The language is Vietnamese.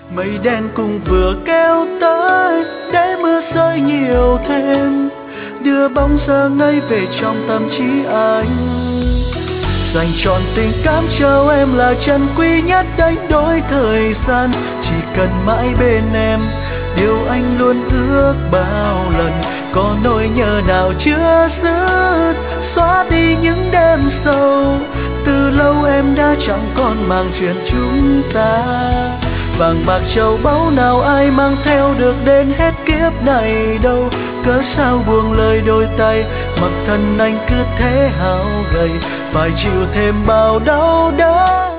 Mây đen cùng vừa kéo tới để mưa rơi nhiều thêm, đưa bóng giờ ngây về trong tâm trí anh. Dành trọn tình cảm cho em là chân quý nhất đánh đổi thời gian. Chỉ cần mãi bên em, điều anh luôn ước bao lần. Có nỗi nhớ nào chưa dứt, xóa đi những đêm sâu. Từ lâu em đã chẳng còn màng chuyện chúng ta. Vàng bạc châu báu nào ai mang theo được đến hết kiếp này đâu. Cớ sao buông lời đôi tay, mặc thân anh cứ thế hao gầy, phải chịu thêm bao đau đớn.